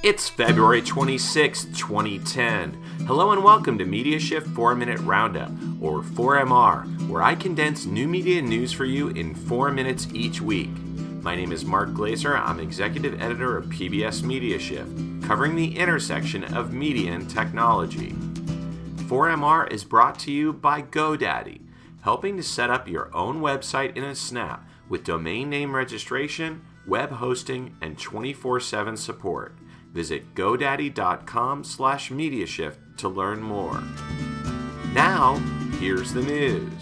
It's February 26, 2010. Hello and welcome to Media Shift 4-Minute Roundup, or 4MR, where I condense new media news for you in 4 minutes each week. My name is Mark Glaser. I'm executive editor of PBS Media Shift, covering the intersection of media and technology. 4MR is brought to you by GoDaddy, helping to set up your own website in a snap with domain name registration, web hosting, and 24/7 support. Visit godaddy.com/mediashift to learn more. Now, here's the news.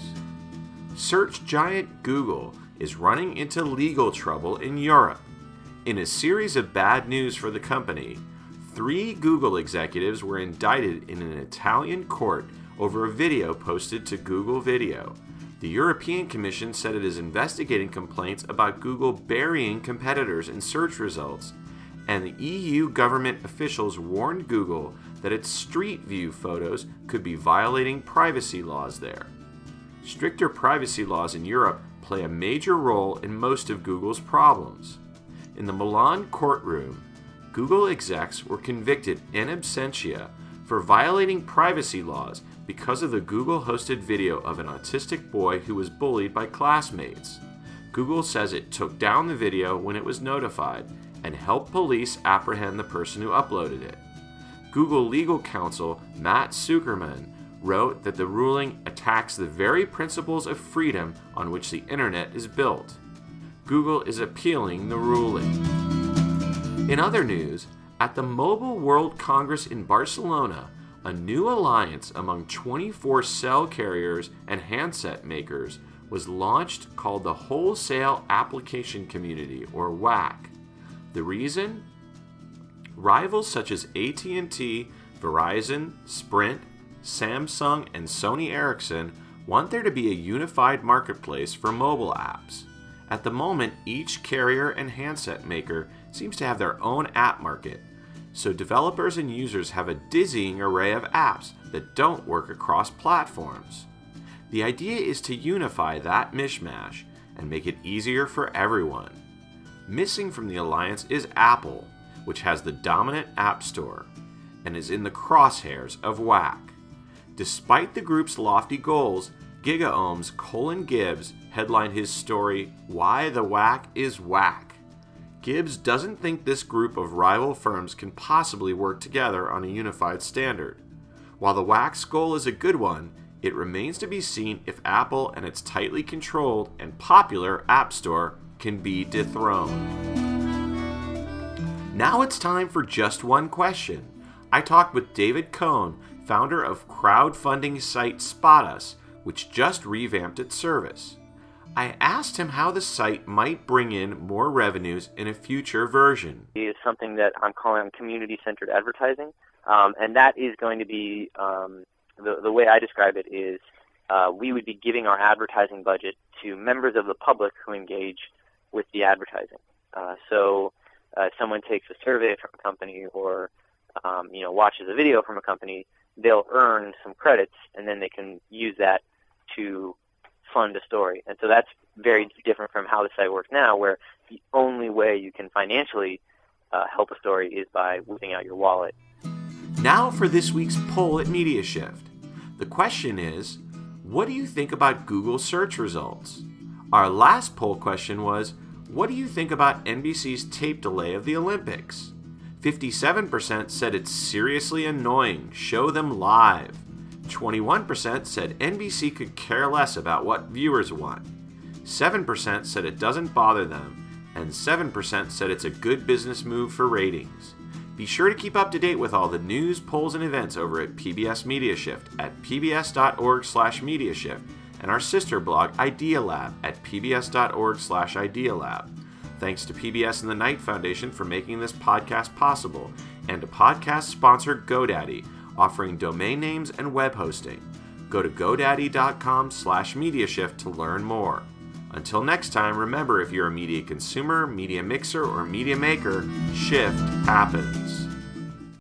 Search giant Google is running into legal trouble in Europe. In a series of bad news for the company, 3 Google executives were indicted in an Italian court over a video posted to Google Video. The European Commission said it is investigating complaints about Google burying competitors in search results, and the EU government officials warned Google that its Street View photos could be violating privacy laws there. Stricter privacy laws in Europe play a major role in most of Google's problems. In the Milan courtroom, Google execs were convicted in absentia for violating privacy laws because of the Google-hosted video of an autistic boy who was bullied by classmates. Google says it took down the video when it was notified and helped police apprehend the person who uploaded it. Google legal counsel Matt Zuckerman wrote that the ruling attacks the very principles of freedom on which the internet is built. Google is appealing the ruling. In other news, at the Mobile World Congress in Barcelona, a new alliance among 24 cell carriers and handset makers was launched called the Wholesale Application Community, or WAC. The reason? Rivals such as AT&T, Verizon, Sprint, Samsung, and Sony Ericsson want there to be a unified marketplace for mobile apps. At the moment, each carrier and handset maker seems to have their own app market, so developers and users have a dizzying array of apps that don't work across platforms. The idea is to unify that mishmash and make it easier for everyone. Missing from the alliance is Apple, which has the dominant app store and is in the crosshairs of WAC. Despite the group's lofty goals, GigaOm's Colin Gibbs headlined his story, "Why the WAC is Whack." Gibbs doesn't think this group of rival firms can possibly work together on a unified standard. While the WAC's goal is a good one, it remains to be seen if Apple and its tightly controlled and popular App Store can be dethroned. Now it's time for Just One Question. I talked with David Cohn, founder of crowdfunding site SpotUs, which just revamped its service. I asked him how the site might bring in more revenues in a future version. It's something that I'm calling community-centered advertising, and that is going to be, the way I describe it is, we would be giving our advertising budget to members of the public who engage with the advertising. So someone takes a survey from a company or watches a video from a company, they'll earn some credits, and then they can use that to fund a story. And so that's very different from how the site works now, where the only way you can financially help a story is by whipping out your wallet. Now for this week's poll at Media Shift. The question is, what do you think about Google search results? Our last poll question was, what do you think about NBC's tape delay of the Olympics? 57% said it's seriously annoying, show them live. 21% said NBC could care less about what viewers want. 7% said it doesn't bother them, and 7% said it's a good business move for ratings. Be sure to keep up to date with all the news, polls, and events over at PBS Media Shift at pbs.org/mediashift and our sister blog Idealab at pbs.org/idealab. Thanks to PBS and the Knight Foundation for making this podcast possible, and to podcast sponsor GoDaddy, offering domain names and web hosting. Go to godaddy.com/mediashift to learn more. Until next time, remember, if you're a media consumer, media mixer, or media maker, shift happens.